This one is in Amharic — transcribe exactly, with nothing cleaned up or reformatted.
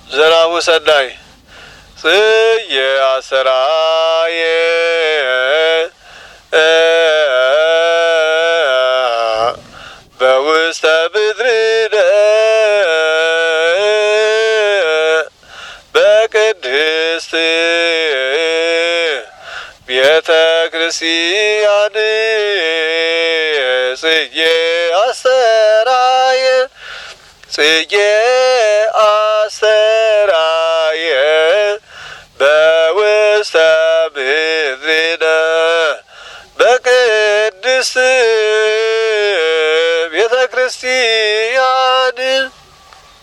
ዘራቡ ሰዳይ ጽየ አሰራየ በውስተ ምድርነ በቅድስት ቤተ ክርስቲያን ጽጌ አሰራየ ጽጌ አሰራየ በውስተ ምድርነ በቅድስት ቤተ ክርስቲያን